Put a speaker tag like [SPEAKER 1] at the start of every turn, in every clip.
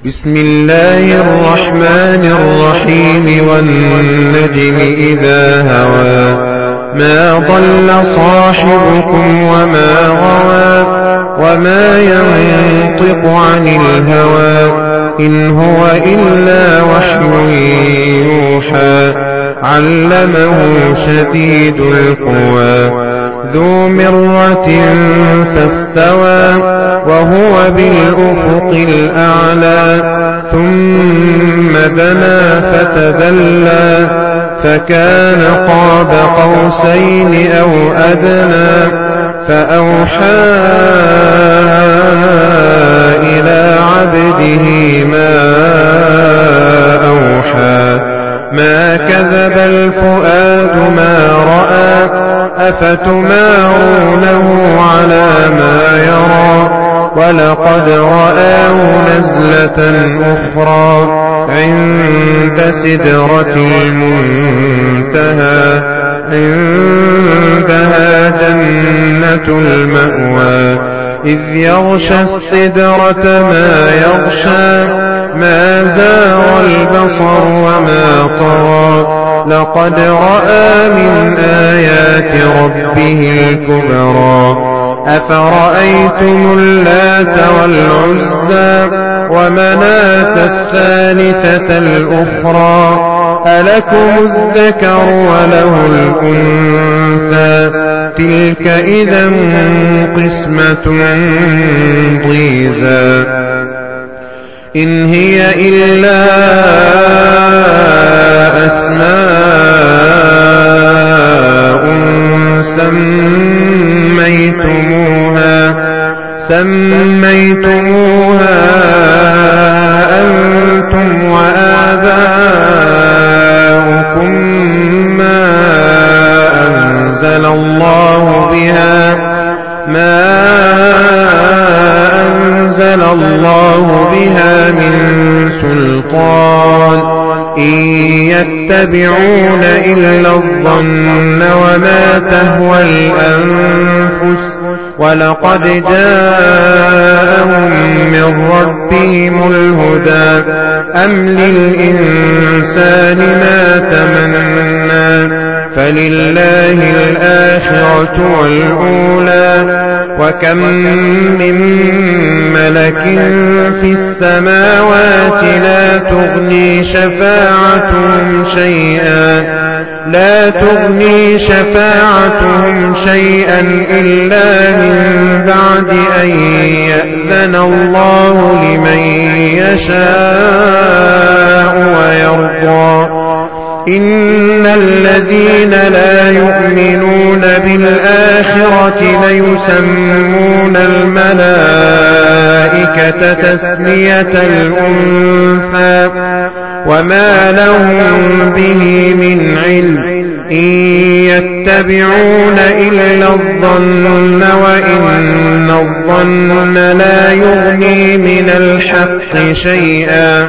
[SPEAKER 1] بسم الله الرحمن الرحيم والنجم إذا هوى ما ضل صاحبكم وما غوى وما ينطق عن الهوى إن هو إلا وحي يوحى علمه شديد القوى ذو مرة فاستوى وهو بالأفق الأعلى ثم دنا فتدلى فكان قاب قوسين أو أدنى فأوحى إلى عبده ما أوحى ما كذب الفؤاد ما رأى أفتمارونه على ما يرى ولقد رآه نزلة أخرى عند سدرة المنتهى عندها جنة المأوى إذ يغشى السدرة ما يغشى ما زاغ البصر وما طغى لقد رأى من آيات ربه الكبرى أفرأيتم اللات والعزى ومناة الثالثة الأخرى ألكم الذكر وله الأنثى تلك إذا قسمة ضيزى إن هي إلا سميتموها أنتم وآباؤكم ما أنزل الله بها من سلطان إن يتبعون إلا الظن وما تهوى الأنفس ولقد جاءهم من ربهم الهدى أم للإنسان ما تمنى فلله الآخرة والأولى وكم من ملك في السماوات لا تغني شفاعتهم شيئا إلا من بعد أن يأذن الله لمن يشاء ويرضى إن الذين لا يؤمنون بالآخرة ليسمون الملائكة تسمية الأنثى وما لهم به من علم إن يتبعون إلا الظن وإن الظن لا يغني من الحق شيئا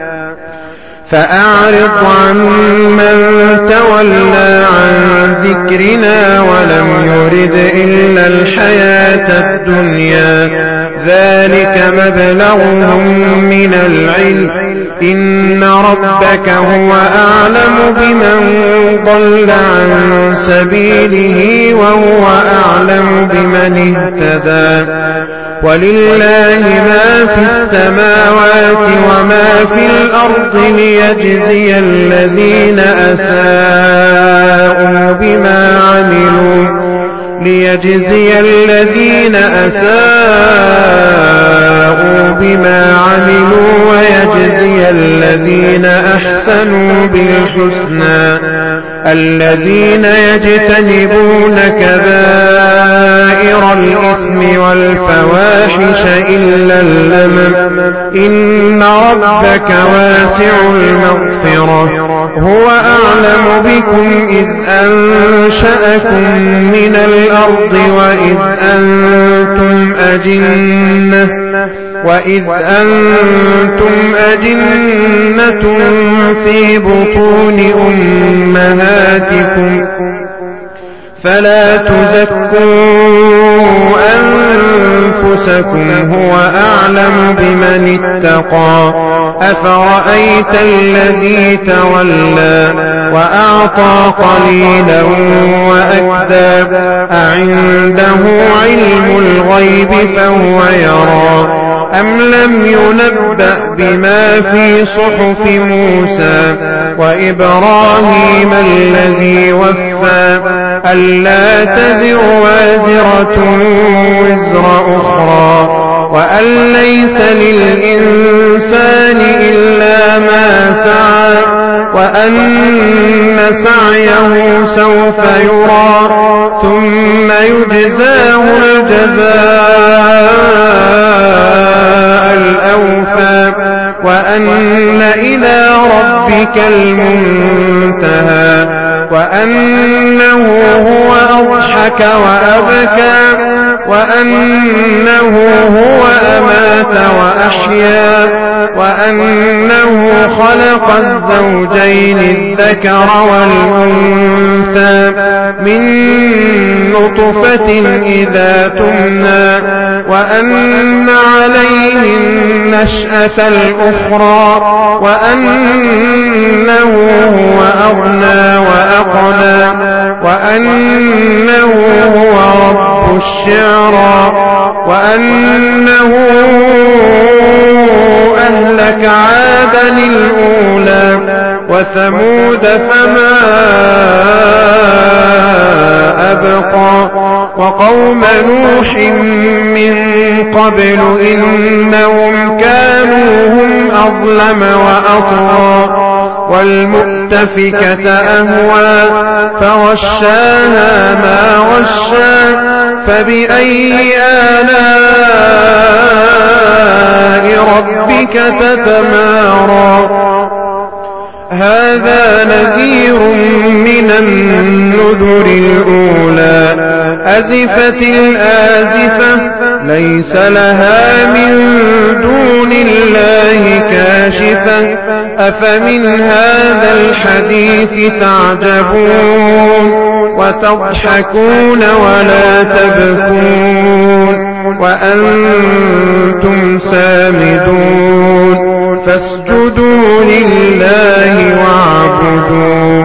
[SPEAKER 1] فأعرض عن من تولى عن ذكرنا ولم يرد إلا الحياة الدنيا ذلك مبلغهم من العلم إن ربك هو أعلم بمن ضل عن سبيله وهو أعلم بمن اهتدى ولله ما في السماوات وما في الأرض ليجزي الذين أساءوا بما عملوا ويجزي الذين أحسنوا بالحسنى الذين يجتنبون كبائر الإثم والفواحش إلا اللمم إن ربك واسع المغفرة هو أعلم بكم إذ أنشأكم من الأرض وإذ أنتم أجنة في بطون أمهاتكم فلا تزكوا أنفسكم هو أعلم بمن اتقى أفرأيت الذي تولى وأعطى قليلا وأكدى أعنده علم الغيب فهو يرى أم لم ينبأ بما في صحف موسى وإبراهيم الذي وفى ألا تزر وازرة وزر أخرى وأن ليس للإنسان إلا ما سعى وأن سعيه سوف يرى ثم يجزاه الجزاء الأوفى وأن إلى ربك المنتهى وأنه هو أضحك وأبكى وأنه هو أمات وأحيا وأنه خلق الزوجين الذكر والأنثى من نطفة إذا تمنى وأن عليه النشأة الأخرى وأنه هو أغنى وأقنى وأنه هو رب الشعرى وأنه أهلك عادا الأولى وثمود فما أبقى وقوم نوح من قبل إنهم كانوا هم أظلم وأطغى والمؤتفكة أهوى فغشاها ما غشى فبأي آلاء ربك تتمارى هذا نذير من النذر الأولى أزفت الآزفة ليس لها من دون الله كاشفة أفمن هذا الحديث تعجبون وتضحكون ولا تبكون وأنتم سامدون فاسجدوا لله واعبدوا